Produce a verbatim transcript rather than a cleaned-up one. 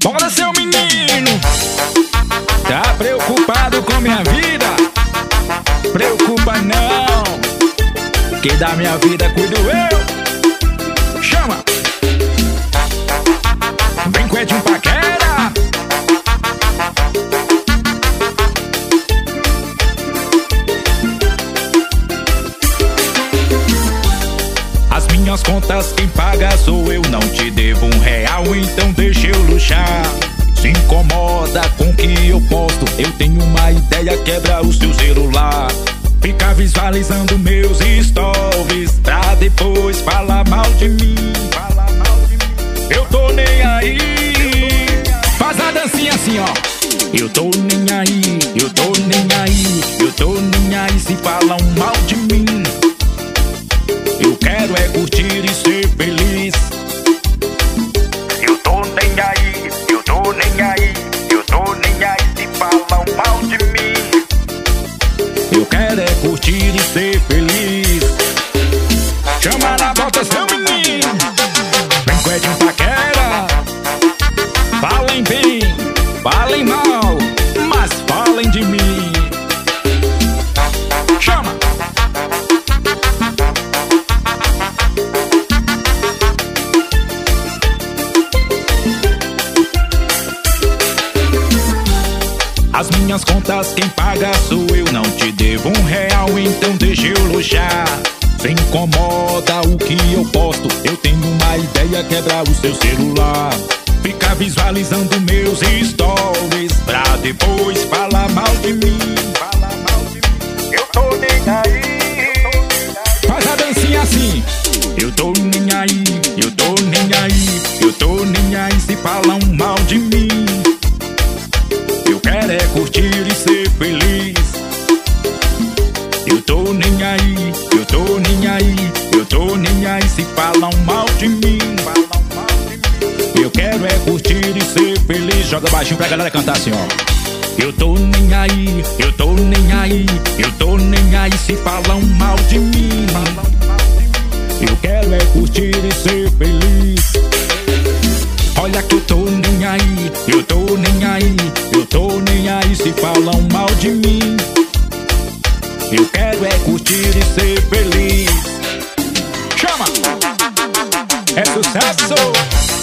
Bora, seu menino, tá preocupado com minha vida? Preocupa não, que da minha vida cuido eu. Chama! Vem com Edinho Paquera. As minhas contas quem paga sou eu, não te devo um real, então deixa eu luxar. Se incomoda com o que eu posto, eu tenho uma ideia, quebra o seu celular. Fica visualizando meus stories pra depois falar mal de mim. Eu tô nem aí. Faz a dancinha assim, ó. Eu tô nem aí, eu tô nem aí, eu tô nem aí se falam mal de mim. Eu quero é curtir e ser feliz. Eu tô nem aí, eu tô nem aí, eu tô nem aí se falam mal de mim. Eu quero é curtir e ser feliz. Chama na volta seu menino. Vem com Edinho Paquera. Falem bem, falem mal, mas falem de mim. Chama! As minhas contas quem paga sou eu, não te devo um real, então deixa eu luxar. Se incomoda o que eu posto, eu tenho uma ideia, quebra o seu celular. Fica visualizando meus stories pra depois falar mal de mim. Eu tô nem aí. Faz a dancinha assim. Eu tô nem aí, eu tô nem aí, eu tô nem aí se falam mal de mim. Eu quero é curtir e ser feliz. Eu tô nem aí, eu tô nem aí, eu tô nem aí se falam mal de mim. Eu quero é curtir e ser feliz. Joga baixinho pra galera cantar assim, ó. Eu tô nem aí, eu tô nem aí, eu tô nem aí se falam mal de mim. Eu quero é curtir e ser feliz. Olha que eu tô nem aí, eu tô nem aí, eu tô nem aí se falam mal de mim. Eu quero é curtir e ser feliz. Chama! É sucesso!